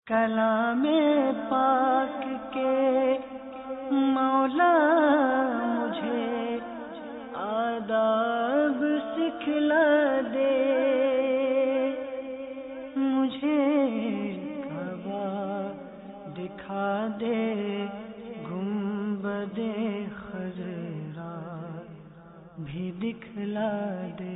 کلام پاک کے مولا مجھے آداب سکھلا دے، مجھے کعبہ دکھا دے، گنبد خضرا بھی دکھلا دے۔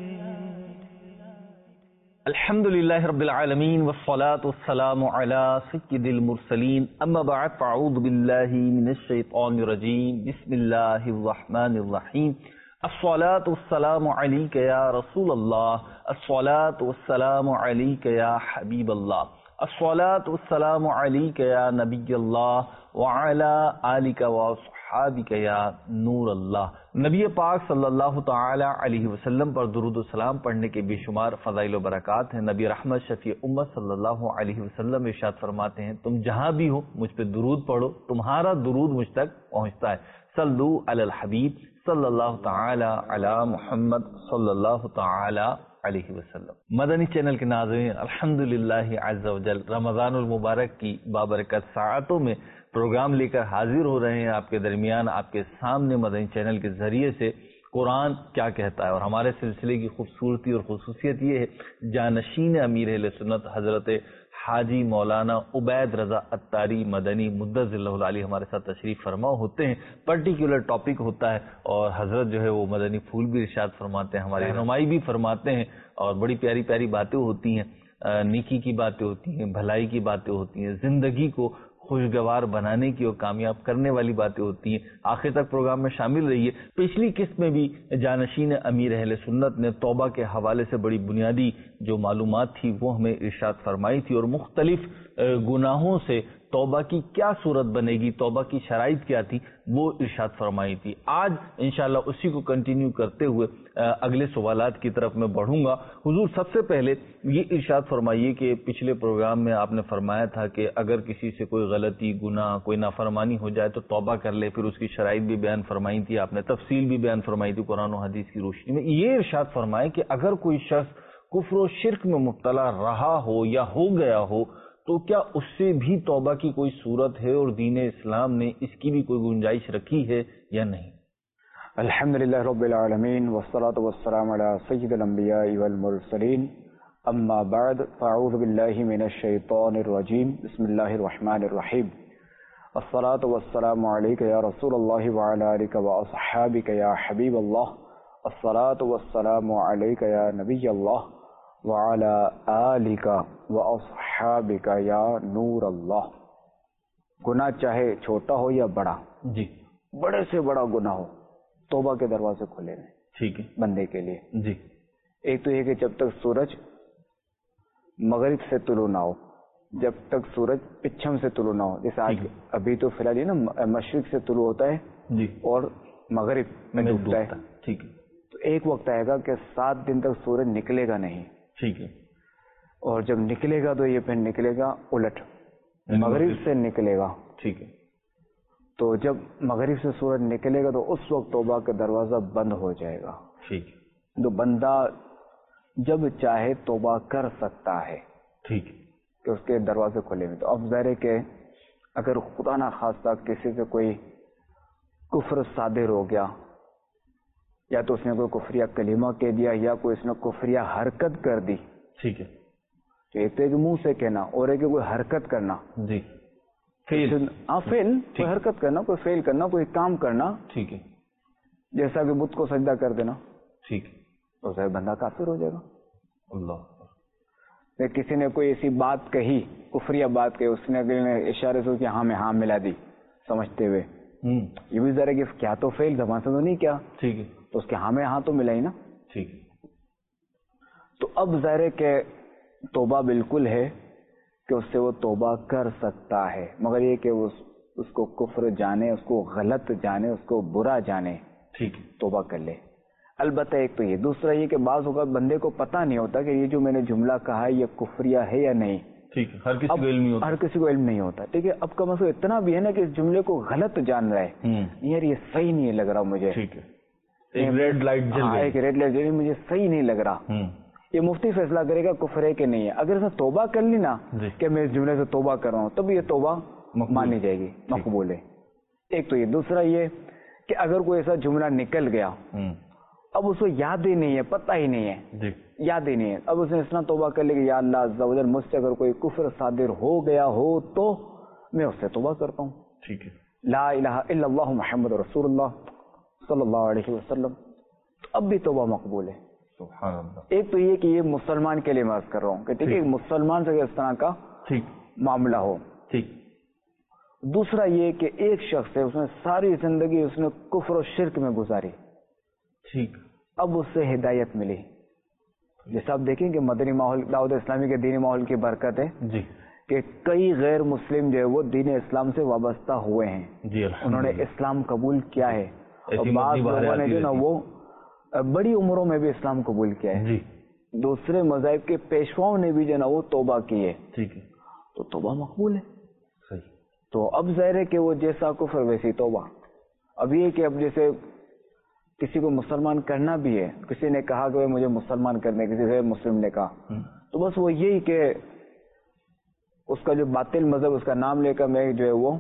الحمدللہ رب العالمین والصلاة والسلام علی سید المرسلین، اما بعد فاعوذ باللہ من الشیطان الرجیم، بسم اللہ الرحمن الرحیم۔ الصلاة والسلام علیک یا رسول اللہ، الصلاة والسلام علیک یا حبیب اللہ، الصلاة والسلام علیک یا نبی اللہ وعلی آلک واصحابک یا نور اللہ۔ نبی پاک صلی اللہ تعالی علیہ وسلم پر درود و سلام پڑھنے کے بے شمار فضائل و برکات ہیں۔ نبی رحمت شفیع امت صلی اللہ علیہ وسلم ارشاد فرماتے ہیں، تم جہاں بھی ہو مجھ پہ درود پڑھو، تمہارا درود مجھ تک پہنچتا ہے۔ صلو علی الحبیب صلی اللہ تعالی علی محمد صلی اللہ تعالی علیہ وسلم۔ مدنی چینل کے ناظرین، الحمدللہ عز و جل رمضان المبارک کی بابرکت ساعتوں میں پروگرام لے کر حاضر ہو رہے ہیں آپ کے درمیان، آپ کے سامنے مدنی چینل کے ذریعے سے قرآن کیا کہتا ہے۔ اور ہمارے سلسلے کی خوبصورتی اور خصوصیت یہ ہے، جانشین امیر اہل سنت حضرت حاجی مولانا عبید رضا عطاری مدنی مدظ اللہ العالی ہمارے ساتھ تشریف فرما ہوتے ہیں۔ پرٹیکولر ٹاپک ہوتا ہے اور حضرت جو ہے وہ مدنی پھول بھی ارشاد فرماتے ہیں، ہماری رہنمائی بھی فرماتے ہیں، اور بڑی پیاری پیاری باتیں ہوتی ہیں، نیکی کی باتیں ہوتی ہیں، بھلائی کی باتیں ہوتی ہیں، زندگی کو خوشگوار بنانے کی اور کامیاب کرنے والی باتیں ہوتی ہیں۔ آخر تک پروگرام میں شامل رہیے۔ پچھلی قسط میں بھی جانشین امیر اہل سنت نے توبہ کے حوالے سے بڑی بنیادی جو معلومات تھی وہ ہمیں ارشاد فرمائی تھی، اور مختلف گناہوں سے توبہ کی کیا صورت بنے گی، توبہ کی شرائط کیا تھی وہ ارشاد فرمائی تھی۔ آج انشاءاللہ اسی کو کنٹینیو کرتے ہوئے اگلے سوالات کی طرف میں بڑھوں گا۔ حضور سب سے پہلے یہ ارشاد فرمائیے کہ پچھلے پروگرام میں آپ نے فرمایا تھا کہ اگر کسی سے کوئی غلطی، گناہ، کوئی نافرمانی ہو جائے تو توبہ کر لے، پھر اس کی شرائط بھی بیان فرمائی تھی، آپ نے تفصیل بھی بیان فرمائی تھی قرآن و حدیث کی روشنی میں۔ یہ ارشاد فرمائے کہ اگر کوئی شخص کفر و شرک میں مبتلا رہا ہو یا ہو گیا ہو تو کیا اس سے بھی توبہ کی کوئی صورت ہے، اور دین اسلام نے اس کی بھی کوئی گنجائش رکھی ہے یا نہیں؟ الحمدللہ رب العالمین والصلاة والسلام علی سید الانبیاء والمرسلین، اما بعد فاعوذ باللہ من الشیطان الرجیم، بسم اللہ الرحمن الرحیم۔ الصلاة والسلام علیک یا رسول اللہ وعلی آلک واصحابک یا حبیب اللہ، الصلاة والسلام علیک یا نبی اللہ وعلی آلک واصحابک یا نور اللہ۔ گناہ چاہے چھوٹا ہو یا بڑا، جی، بڑے سے بڑا گناہ ہو، توبہ کے دروازے کھلے ہیں ٹھیک ہے بندے کے لیے۔ جی، ایک تو یہ کہ جب تک سورج مغرب سے طلوع نہ ہو، جب تک سورج پچھم سے طلوع نہ ہو، جیسے آج ابھی تو فی الحال یہ نا مشرق سے طلوع ہوتا ہے جی، اور مغرب میں ڈوبتا ہے، ٹھیک ہے، تو ایک وقت آئے گا کہ 7 دن تک سورج نکلے گا نہیں، ٹھیک ہے، اور جب نکلے گا تو یہ پھر نکلے گا الٹ، مغرب سے نکلے گا، ٹھیک ہے، تو جب مغرب سے سورج نکلے گا تو اس وقت توبہ کا دروازہ بند ہو جائے گا، ٹھیک ہے، تو بندہ جب چاہے توبہ کر سکتا ہے ٹھیک ہے، کہ اس کے دروازے کھلے ہوئے۔ تو اب ظاہر ہے کہ اگر خدا نہ خواستہ کسی سے کوئی کفر صادر ہو گیا، یا تو اس نے کوئی کفریہ کلمہ کہہ دیا یا کوئی اس نے کفریہ حرکت کر دی، ٹھیک ہے، تو ایک تو منہ سے کہنا اور ایک کوئی حرکت کرنا، جی، فیل، کوئی حرکت کرنا، کوئی فیل کرنا، کوئی کام کرنا، ٹھیک ہے، جیسا کہ بت کو سجدہ کر دینا، ٹھیک ہے، تو ظاہر بندہ کافر ہو جائے گا۔ اللہ، کسی نے کوئی ایسی بات کہی، کفریہ بات کہی، اس نے اشارے سے ہاں میں ہاں ملا دی سمجھتے ہوئے، یہ بھی ذرا کہ کیا تو فیل زبان سے تو نہیں کیا، ٹھیک ہے، تو اس کے ہاں میں ہاں تو ملا ہی نا۔ ٹھیک ہے، تو اب ظاہر ہے کہ توبہ بالکل ہے کہ اس سے وہ توبہ کر سکتا ہے، مگر یہ کہ اس کو کفر جانے، اس کو غلط جانے، اس کو برا جانے، ٹھیک ہے، توبہ کر لے۔ البتہ ایک تو یہ، دوسرا یہ کہ بعض اوقات بندے کو پتہ نہیں ہوتا کہ یہ جو میں نے جملہ کہا ہے یہ کفریہ ہے یا نہیں، ٹھیک ہے، ہر کسی کو علم نہیں ہوتا، ہر کسی کو علم نہیں ہوتا، ٹھیک ہے۔ اب کا مسئلہ اتنا بھی ہے نا کہ اس جملے کو غلط جان رہا ہے، یار یہ صحیح نہیں لگ رہا مجھے، ٹھیک ہے، ایک ریڈ لائٹ جل گئی، ایک ریڈ لائٹ جل گئی، مجھے صحیح نہیں لگ رہا، یہ مفتی فیصلہ کرے گا کفر ہے کہ نہیں ہے. اگر اس نے توبہ کر لی نا کہ میں اس جملے سے توبہ کر رہا ہوں، تب یہ توبہ مانی جائے گی، مقبول ہے. ایک تو یہ. دوسرا یہ کہ اگر کوئی ایسا جملہ نکل گیا، اب اس کو یاد ہی نہیں ہے، پتہ ہی نہیں ہے، یاد ہی نہیں ہے، اب اس نے اس طرح توبہ کر لی کہ یا اللہ عز و جل مجھ سے اگر کوئی کفر صادر ہو گیا ہو تو میں اس سے توبہ کرتا ہوں. ٹھیک ہے. لا الہ الا اللہ محمد رسول اللہ صلی اللہ علیہ وسلم، تو اب بھی توبہ مقبول ہے. سبحان اللہ. ایک تو یہ کہ یہ مسلمان کے لیے میں عرض کر رہا ہوں کہ ٹھیک ہے، مسلمان سے اس طرح کا معاملہ ہو. ٹھیک. دوسرا یہ کہ ایک شخص ہے، اس نے ساری زندگی اس نے کفر و شرک میں گزاری، ٹھیک، اب اس سے ہدایت ملی. جیسا آپ دیکھیں کہ مدنی ماحول، دعوت اسلامی کے دینی ماحول کی برکت ہے جی کہ کئی غیر مسلم جو ہے وہ دین اسلام سے وابستہ ہوئے ہیں، جی، انہوں نے اسلام قبول کیا ہے، اور بعض لوگوں نے جو نا وہ بڑی عمروں میں بھی اسلام قبول کیا ہے. جی. دوسرے مذاہب کے پیشواؤں نے بھی جو نا وہ توبہ کی ہے. ٹھیک ہے. تو توبہ مقبول ہے. صحیح. تو اب ظاہر ہے کہ وہ جیسا کفر ویسی توبہ. اب یہ کہ اب جیسے کسی کو مسلمان کرنا بھی ہے، کسی نے کہا کہ مجھے مسلمان کرنے، کسی غیر مسلم نے کہا، تو بس وہ یہی کہ اس کا جو باطل مذہب، اس کا نام لے کر میں جو ہے وہ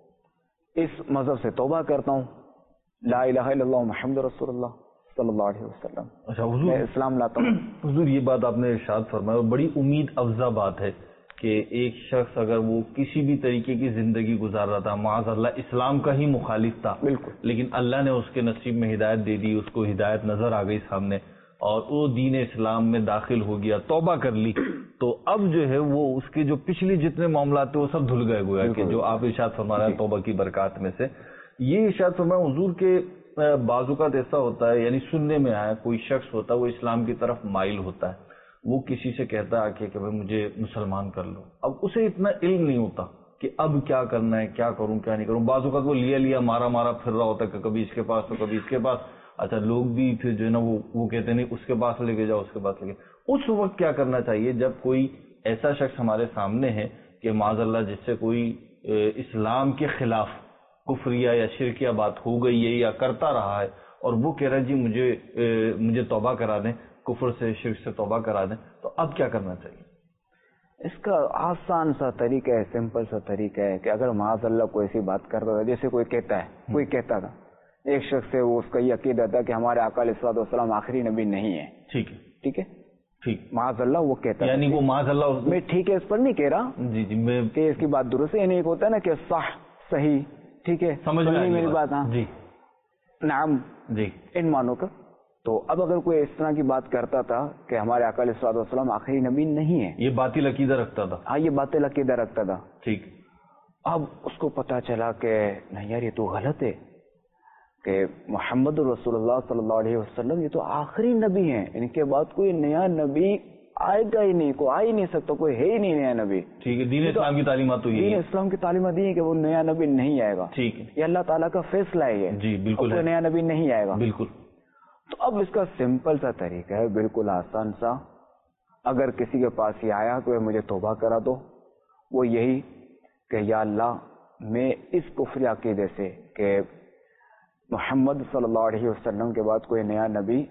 اس مذہب سے توبہ کرتا ہوں، لا الہ الا اللہ محمد رسول اللہ صلی اللہ علیہ وسلم، اچھا حضور، میں اسلام لاتا ہوں. حضور یہ بات آپ نے ارشاد فرمایا اور بڑی امید افزا بات ہے کہ ایک شخص اگر وہ کسی بھی طریقے کی زندگی گزار رہا تھا، معاذ اللہ اسلام کا ہی مخالف تھا، بالکل، لیکن اللہ نے اس کے نصیب میں ہدایت دے دی، اس کو ہدایت نظر آ گئی سامنے اور وہ دین اسلام میں داخل ہو گیا، توبہ کر لی، تو اب جو ہے وہ اس کے جو پچھلی جتنے معاملات تھے وہ سب دھل گئے گویا کہ جو آپ ارشاد فرما رہے ہیں توبہ کی برکات میں سے. یہ ارشاد فرمایا حضور کے بعض اوقات ایسا ہوتا ہے، یعنی سننے میں آیا کوئی شخص ہوتا ہے وہ اسلام کی طرف مائل ہوتا ہے، وہ کسی سے کہتا ہے کہ بھائی مجھے مسلمان کر لو، اب اسے اتنا علم نہیں ہوتا کہ اب کیا کرنا ہے، کیا کروں کیا نہیں کروں. بعض اوقات وہ لیا مارا پھر رہا ہوتا ہے کہ کبھی اس کے پاس تو کبھی اس کے پاس. اچھا لوگ بھی پھر جو ہے نا وہ کہتے ہیں نہیں اس کے پاس لے کے جاؤ، اس کے پاس لے کے. اس وقت کیا کرنا چاہیے جب کوئی ایسا شخص ہمارے سامنے ہے کہ معاذ اللہ جس سے کوئی اسلام کے خلاف کفریہ یا شرکیہ بات ہو گئی ہے یا کرتا رہا ہے اور وہ کہہ رہا ہے جی مجھے توبہ کرا دیں، کفر سے شرک سے توبہ کرا دیں، تو اب کیا کرنا چاہیے؟ اس کا آسان سا طریقہ ہے، سمپل سا طریقہ ہے کہ اگر معاذ اللہ کوئی ایسی بات کرتا تھا، جیسے کوئی کہتا تھا ایک شخص سے وہ اس کا یہ عقیدہ تھا کہ ہمارے آقا علیہ الصلوۃ والسلام آخری نبی نہیں ہے. ٹھیک ہے، معاذ اللہ وہ کہتا ہے، یعنی وہ معاذ اللہ میں ٹھیک ہے اس پر نہیں کہہ رہا جی میں کہ اس کی بات درست ہے، یعنی ایک ہوتا ہے نا کہ صحیح ٹھیک ہے، سمجھ میں میری بات. ہاں جی نعم جی، ان مانو کا. تو اب اگر کوئی اس طرح کی بات کرتا تھا کہ ہمارے آقا علیہ الصلوۃ والسلام آخری نبی نہیں ہے، یہ باطل عقیدہ رکھتا تھا. ہاں یہ باطل عقیدہ رکھتا تھا. ٹھیک. اب اس کو پتا چلا کہ نہیں یار یہ تو غلط ہے کہ محمد رسول اللہ صلی اللہ علیہ وسلم یہ تو آخری نبی ہیں، ان کے بعد کوئی نیا نبی آئے گا ہی نہیں، کوئی آ ہی نہیں سکتا، کوئی ہے ہی نہیں نیا نبی. ٹھیک ہے، دین اسلام کی تعلیمات تو یہ دین اسلام کی تعلیمات یہ ہے کہ وہ نیا نبی نہیں آئے گا. ٹھیک ہے، یہ اللہ تعالیٰ کا فیصلہ ہے. جی بالکل، کوئی نیا نبی نہیں آئے گا. بالکل. تو اب اس کا سمپل سا طریقہ ہے، بالکل آسان سا. اگر کسی کے پاس یہ آیا کہ مجھے توبہ کرا دو، وہ یہی کہ یا اللہ میں اس کفری عقیدے سے کہ محمد صلی اللہ علیہ وسلم کے بعد کوئی نیا نبی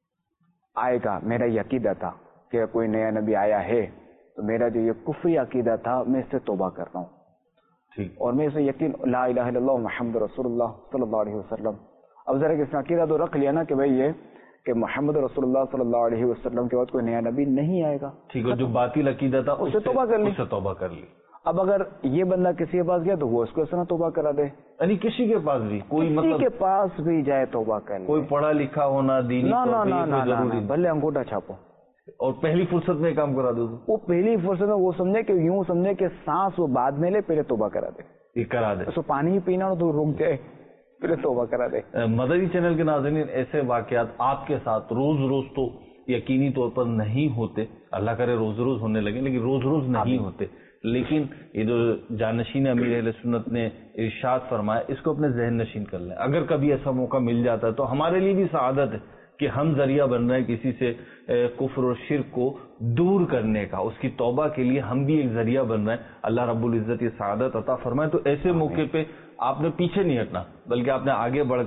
آئے گا، میرا یہ عقیدہ تھا کہ کوئی نیا نبی آیا ہے، تو میرا جو یہ کفری عقیدہ تھا میں اس سے توبہ کرتا ہوں. ٹھیک. اور میں اسے یقین لا الہ الا اللہ محمد رسول اللہ صلی اللہ علیہ وسلم. اب ذرا کہ اس نے عقیدہ تو رکھ لیا نا کہ بھائی یہ کہ محمد رسول اللہ صلی اللہ علیہ وسلم کے بعد کوئی نیا نبی نہیں آئے گا. ٹھیک ہے، جو باطل عقیدہ تھا اس سے توبہ کر لی. اب اگر یہ بندہ کسی کے پاس گیا تو وہ اس کو اس طرح توبہ کرا دے، یعنی کسی کے پاس بھی کوئی کسی کے پاس بھی جائے توبہ کر لے، کوئی پڑھا لکھا ہونا دینی ضروری، بھلے انگوٹھا چھاپو اور پہلی فرصت میں کام کرا دو. وہ پہلی فرصت میں وہ سمجھے کہ یوں سمجھے کہ سانس وہ بعد میں لے، پہلے توبہ کرا دے. یہ کرا دے. اس کو پانی ہی پینا ہو تو رک جائے، پہلے توبہ کرا دے. مدنی چینل کے ناظرین، ایسے واقعات آپ کے ساتھ روز تو یقینی طور پر نہیں ہوتے، اللہ کرے روز ہونے لگے، لیکن روز نہیں ہوتے. لیکن یہ جو جانشین امیر اہل سنت نے ارشاد فرمایا اس کو اپنے ذہن نشین کر لیں. اگر کبھی ایسا موقع مل جاتا ہے تو ہمارے لیے بھی سعادت ہے کہ ہم ذریعہ بن رہے ہیں کسی سے کفر اور شرک کو دور کرنے کا، اس کی توبہ کے لیے ہم بھی ایک ذریعہ بن رہے ہیں. اللہ رب العزت یہ سعادت عطا فرمائے. تو ایسے موقع پہ آپ نے پیچھے نہیں ہٹنا، بلکہ آپ نے آگے بڑھ کر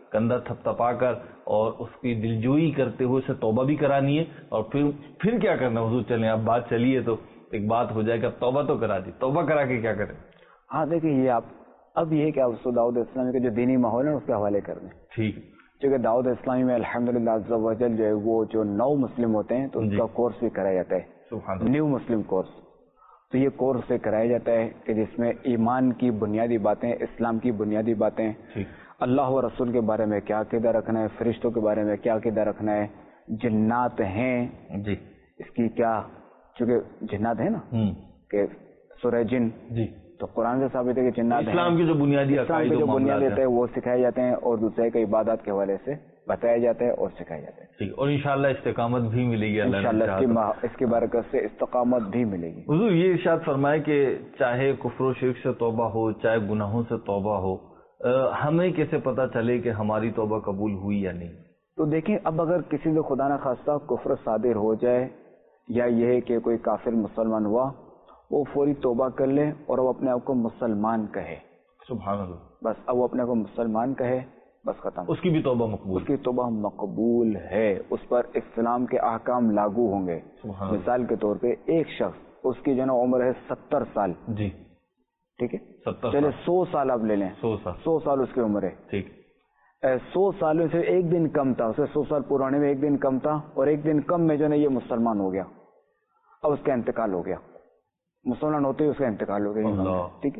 کندھا تھپتھپا کر اور اس کی دلجوئی کرتے ہوئے اسے توبہ بھی کرانی ہے. اور پھر کیا کرنا حضور؟ چلیں اب بات چلیے تو ایک بات ہو جائے کہ اب توبہ تو کرا دی، توبہ کرا کے کیا کریں؟ ہاں دیکھیں یہ آپ اب یہ کہ آپ دعوت اسلامی کے جو دینی ماحول ہے اس کے حوالے کر دیں. ٹھیک. چونکہ دعوت اسلامی میں الحمدللہ عز و جل جو ہے وہ جو نو مسلم ہوتے ہیں تو ان کا کورس بھی کرایا جاتا ہے، نیو مسلم کورس. تو یہ کورس سے کرایا جاتا ہے کہ جس میں ایمان کی بنیادی باتیں، اسلام کی بنیادی باتیں، اللہ و رسول کے بارے میں کیا عقیدہ رکھنا ہے، فرشتوں کے بارے میں کیا عقیدہ رکھنا ہے، جنات ہیں جی اس کی کیا، چونکہ جنات ہیں نا کہ سورہ جن جی تو قرآن سے ثابت ہے کہ جنات اسلام کی جو بنیادی عقائد جو بنیادی ہے وہ سکھائے جاتے ہیں اور دوسرے کے عبادات کے حوالے سے بتایا جاتا ہے اور سکھایا جاتا ہے. ٹھیک. اور انشاءاللہ استقامت بھی ملے گی، انشاءاللہ اس کی برکت سے استقامت بھی ملے گی. حضور یہ ارشاد فرمائے کہ چاہے کفر و شرک سے توبہ ہو، چاہے گناہوں سے توبہ ہو، ہمیں کیسے پتہ چلے کہ ہماری توبہ قبول ہوئی یا نہیں؟ تو دیکھیں اب اگر کسی سے خدا نہ خواستہ کفر صادر ہو جائے یا یہ ہے کہ کوئی کافر مسلمان ہوا، وہ فوری توبہ کر لے اور وہ اپنے آپ کو مسلمان کہے. سبحان اللہ. بس اب وہ اپنے آپ کو مسلمان کہے، بس ختم. اس کی بھی توبہ مقبول، اس کی توبہ مقبول ہے. اس پر اسلام کے احکام لاگو ہوں گے. مثال کے طور پہ ایک شخص اس کی جو ہے عمر ہے 70 سال جی ٹھیک ہے، چلے 100 سال اب لے لیں، 100 سال اس کی عمر ہے ٹھیک. 100 سالوں سے ایک دن کم تھا، اسے 100 سال پرانے میں ایک دن کم تھا اور ایک دن کم میں جو ہے یہ مسلمان ہو گیا. اب اس کا انتقال ہو گیا، مسلمان ہوتے ہی اس کا انتقال ہو گیا ٹھیک ہے.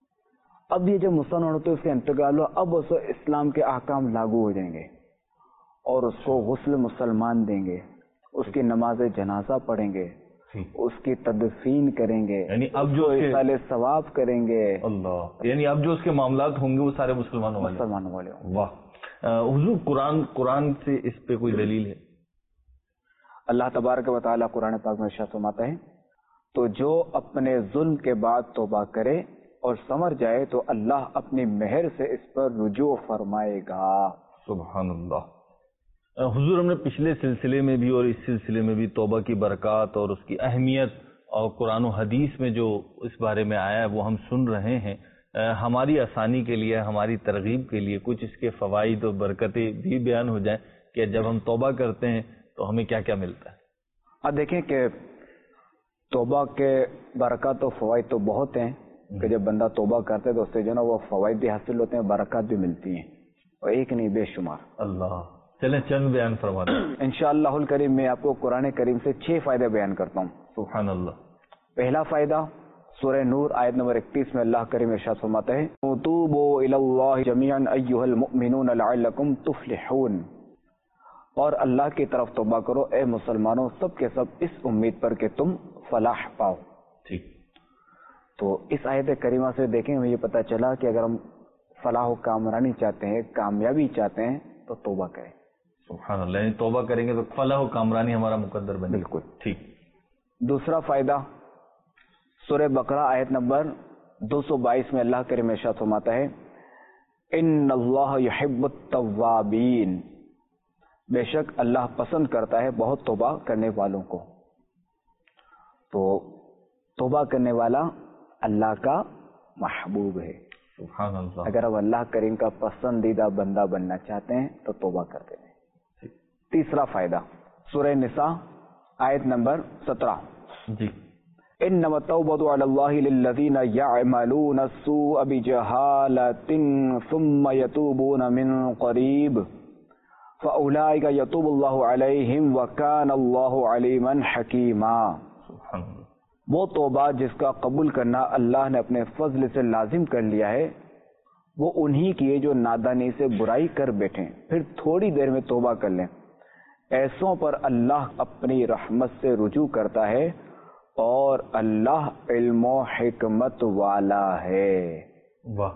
اب یہ جب مسلمان ہوتے اس کا انتقال ہوا، اب اس اسلام کے احکام لاگو ہو جائیں گے اور اس کو غسل مسلمان دیں گے، اس کی نماز جنازہ پڑھیں گے، اس کی تدفین کریں گے، یعنی اب جو سال ثواب کریں گے. اللہ، یعنی اب جو اس کے معاملات ہوں گے وہ سارے مسلمانوں والے. واہ. حضور قرآن سے اس پہ کوئی دلیل ہے؟ اللہ تبارک و تعالیٰ قرآن پاک میں ارشاد فرماتا ہے تو جو اپنے ظلم کے بعد توبہ کرے اور سمر جائے تو اللہ اپنی مہر سے اس پر رجوع فرمائے گا. سبحان اللہ. حضور ہم نے پچھلے سلسلے میں بھی اور اس سلسلے میں بھی توبہ کی برکات اور اس کی اہمیت اور قرآن و حدیث میں جو اس بارے میں آیا ہے وہ ہم سن رہے ہیں. ہماری آسانی کے لیے، ہماری ترغیب کے لیے کچھ اس کے فوائد اور برکتیں بھی بیان ہو جائیں کہ جب ہم توبہ کرتے ہیں تو ہمیں کیا کیا ملتا ہے. اب دیکھیں کہ توبہ کے برکات و فوائد تو بہت ہیں کہ جب بندہ توبہ کرتا ہے تو اس سے جو نا وہ فوائد بھی حاصل ہوتے ہیں، برکات بھی ملتی ہیں اور ایک نہیں بے شمار. اللہ. چلیں چند بیان فرما دیں. انشاءاللہ الکریم میں آپ کو قرآن کریم سے 6 فائدے بیان کرتا ہوں. سبحان اللہ. پہلا فائدہ سورہ نور آیت نمبر 31 میں اللہ کریم ارشاد فرماتا ہے توبوا الی اللہ جمیعا ایھا المؤمنون لعلکم تفلحون. اور اللہ کی طرف توبہ کرو اے مسلمانوں سب کے سب اس امید پر کہ تم فلاح پاؤ. ٹھیک. تو اس آیت کریمہ سے دیکھیں ہمیں یہ پتہ چلا کہ اگر ہم فلاح و کامرانی چاہتے ہیں، کامیابی چاہتے ہیں تو توبہ کریں. سبحان اللہ. یعنی توبہ کریں گے تو فلاح و کامرانی ہمارا مقدر بنے. بالکل ٹھیک. دوسرا فائدہ سورہ بقرہ آیت نمبر 222 میں اللہ کریم ارشاد فرماتا ہے ان اللہ یحب التوابین. بے شک اللہ پسند کرتا ہے بہت توبہ کرنے والوں کو. تو توبہ کرنے والا اللہ کا محبوب ہے. سبحان اللہ. اگر آپ اللہ کریم کا پسندیدہ بندہ بننا چاہتے ہیں تو توبہ کرتے ہیں. تیسرا فائدہ سورہ نساء آیت نمبر 17 جی انما التوبة على الله للذين يعملون السوء بجهالة ثم يتوبون من قريب فأولئك يتوب الله عليهم وكان الله عليما حكيما. سبحان اللہ. وہ توبہ جس کا قبول کرنا اللہ نے اپنے فضل سے لازم کر لیا ہے وہ انہی کی ہے جو نادانی سے برائی کر بیٹھیں پھر تھوڑی دیر میں توبہ کر لیں. ایسوں پر اللہ اپنی رحمت سے رجوع کرتا ہے اور اللہ علم و حکمت والا ہے. واہ.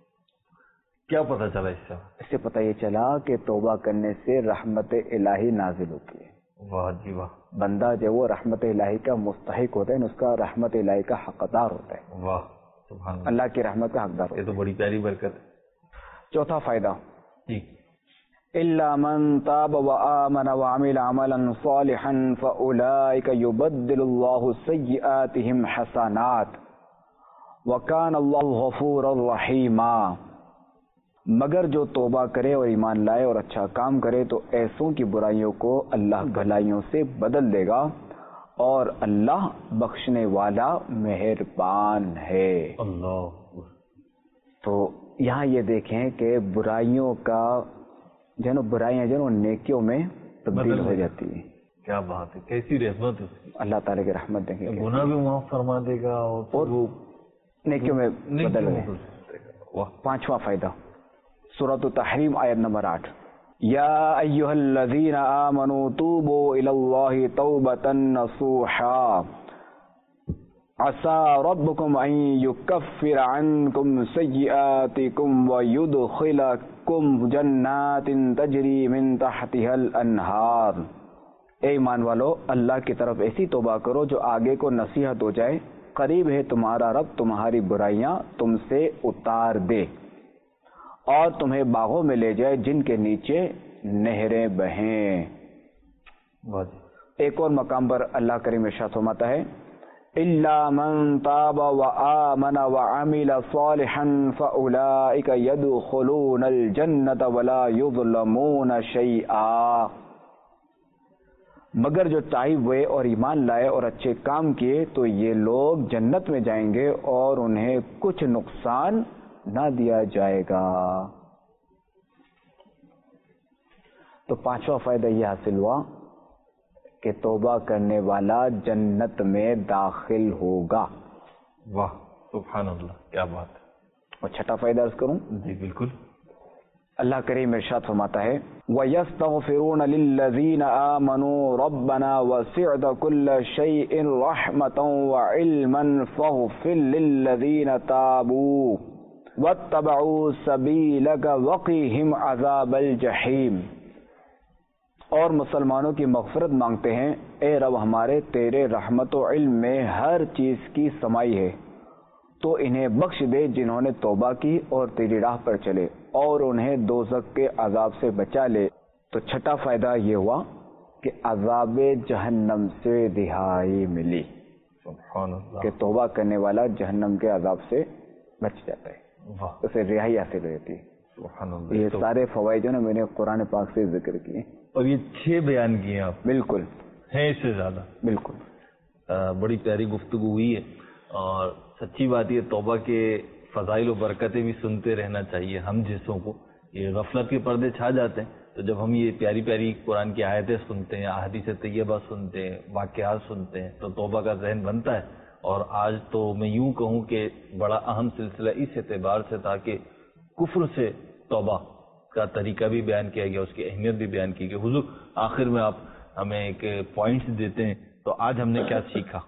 کیا پتہ چلا اس سے؟ اس سے پتہ یہ چلا کہ توبہ کرنے سے رحمت الہی نازل ہوتی ہے. واہ جی واہ. بندہ جو وہ رحمت الہی کا مستحق ہوتا ہے اس کا رحمت الہی کا حقدار ہوتا ہے. واہ. سبحان اللہ. اللہ کی رحمت کا حقدار ہوتا ہے. یہ تو بڑی پیاری برکت ہے. چوتھا فائدہ جی الا من تاب وآمن وعمل عملا صالحا فاولئک یبدل اللہ سیئاتهم حسنات وکان اللہ غفورا رحیما. مگر جو توبہ کرے اور ایمان لائے اور اچھا کام کرے تو ایسوں کی برائیوں کو اللہ بھلائیوں سے بدل دے گا اور اللہ بخشنے والا مہربان ہے۔ اللہ۔ تو یہاں یہ دیکھیں کہ برائیوں کا برائیاں نیکیوں میں تبدیل ہو جاتی ہیں۔ کیا بات ہے، کیسی رحمت ہے اس کی۔ اللہ تعالیٰ کی رحمت دیکھیں گے، گناہ بھی معاف فرما دے گا اور وہ نیکیوں میں بدل گئے۔ واہ۔ 5واں فائدہ سورۃ التحریم آیت نمبر 8، یا ایھا الذین آمنوا توبوا الی اللہ توبۃ نصوحا عسى ربكم ان يكفر عنكم سيئاتكم ويدخلكم جنات تجری من تحتها الانہار۔ اے ایمان والو، اللہ کی طرف ایسی توبہ کرو جو آگے کو نصیحت ہو جائے، قریب ہے تمہارا رب تمہاری برائیاں تم سے اتار دے اور تمہیں باغوں میں لے جائے جن کے نیچے نہریں بہیں۔ ایک اور مقام پر اللہ کریم ارشاد فرماتا ہے، الا من تاب وآمن وعمل صالحا فاولئک يدخلون الجنة ولا يظلمون شیئا۔ مگر جو تائب ہوئے اور ایمان لائے اور اچھے کام کیے تو یہ لوگ جنت میں جائیں گے اور انہیں کچھ نقصان نہ دیا جائے گا۔ تو 5واں فائدہ یہ حاصل ہوا کہ توبہ کرنے والا جنت میں داخل ہوگا۔ واہ سبحان اللہ، کیا بات ہے۔ اور 6واں فائدہ عرض کروں؟ جی بالکل۔ اللہ کریم ارشاد فرماتا ہے، وَيَسْتَغْفِرُونَ لِلَّذِينَ آمَنُوا رَبَّنَا وَسِعْتَ كُلَّ شَيْءٍ رَحْمَةً وَعِلْمًا فَاغْفِرْ لِلَّذِينَ تَابُوا وَاتَّبَعُوا سَبِيلَكَ وَقِهِمْ عَذَابَ الْجَحِيمِ۔ اور مسلمانوں کی مغفرت مانگتے ہیں، اے رب ہمارے تیرے رحمت و علم میں ہر چیز کی سمائی ہے، تو انہیں بخش دے جنہوں نے توبہ کی اور تیری راہ پر چلے، اور انہیں دوزخ کے عذاب سے بچا لے۔ تو 6واں فائدہ یہ ہوا کہ عذاب جہنم سے رہائی ملی، سبحان اللہ، کہ توبہ کرنے والا جہنم کے عذاب سے بچ جاتا ہے، واہ اسے رہائی حاصل ہو جاتی ہے۔ سبحان اللہ۔ یہ سارے فوائد جو نا میں نے قرآن پاک سے ذکر کیے، اور یہ 6 بیان کیے آپ، بالکل ہیں اس سے زیادہ۔ بالکل بڑی پیاری گفتگو ہوئی ہے، اور سچی بات یہ توبہ کے فضائل و برکتیں بھی سنتے رہنا چاہیے ہم جیسوں کو۔ یہ غفلت کے پردے چھا جاتے ہیں، تو جب ہم یہ پیاری پیاری قرآن کی آیتیں سنتے ہیں، احادیث طیبہ سنتے ہیں، واقعات سنتے ہیں، تو توبہ کا ذہن بنتا ہے۔ اور آج تو میں یوں کہوں کہ بڑا اہم سلسلہ اس اعتبار سے تھا کہ کفر سے توبہ کا طریقہ بھی بیان کیا گیا، اس کی اہمیت بھی بیان کی گئی۔ حضور آخر میں آپ ہمیں ایک پوائنٹس دیتے ہیں، تو آج ہم نے کیا سیکھا؟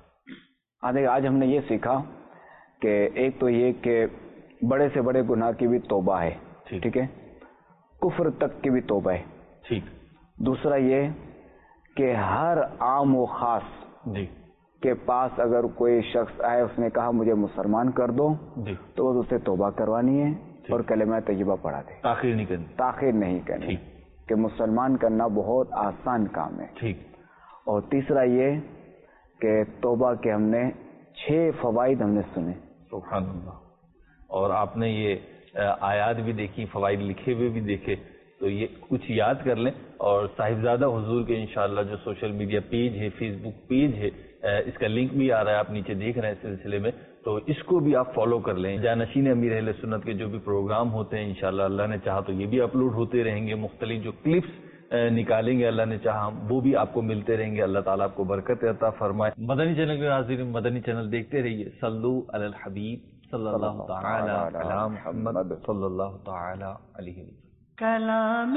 آج ہم نے یہ سیکھا کہ ایک تو یہ کہ بڑے سے بڑے گناہ کی بھی توبہ ہے، ٹھیک ہے، کفر تک کی بھی توبہ ہے، ٹھیک۔ دوسرا یہ کہ ہر عام و خاص جی کے پاس اگر کوئی شخص آئے، اس نے کہا مجھے مسلمان کر دو، جی، تو بس اسے توبہ کروانی ہے اور کلمہ طیبہ پڑھا دے، تاخیر نہیں کرنی، تاخیر نہیں کرنی، کہ مسلمان کرنا بہت آسان کام ہے۔ ٹھیک۔ اور تیسرا یہ کہ توبہ کے ہم نے 6 فوائد ہم نے سنے۔ سبحان اللہ۔ اور آپ نے یہ آیات بھی دیکھی، فوائد لکھے ہوئے بھی دیکھے، تو یہ کچھ یاد کر لیں، اور صاحبزادہ حضور کے انشاءاللہ جو سوشل میڈیا پیج ہے، فیس بک پیج ہے، اس کا لنک بھی آ رہا ہے، آپ نیچے دیکھ رہے ہیں اس سلسلے میں، تو اس کو بھی آپ فالو کر لیں۔ جانشین امیر اہل سنت کے جو بھی پروگرام ہوتے ہیں انشاءاللہ اللہ نے چاہا تو یہ بھی اپلوڈ ہوتے رہیں گے، مختلف جو کلپس نکالیں گے اللہ نے چاہا وہ بھی آپ کو ملتے رہیں گے۔ اللہ تعالیٰ آپ کو برکت عطا فرمائے۔ مدنی چینل کے ناظرین، مدنی چینل دیکھتے رہیے۔ صلو علی الحبیب صلی اللہ تعالی علی محمد صلی اللہ تعالی علیہ وسلم۔ کلام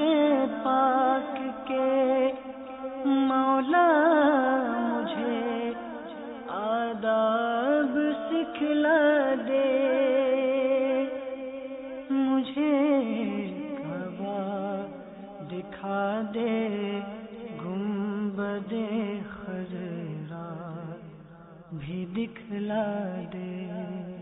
پاک کے مولا مجھے آداب سکھلا دے، مجھے کعبہ دکھا دے، گنبد خضرا بھی دکھلا دے۔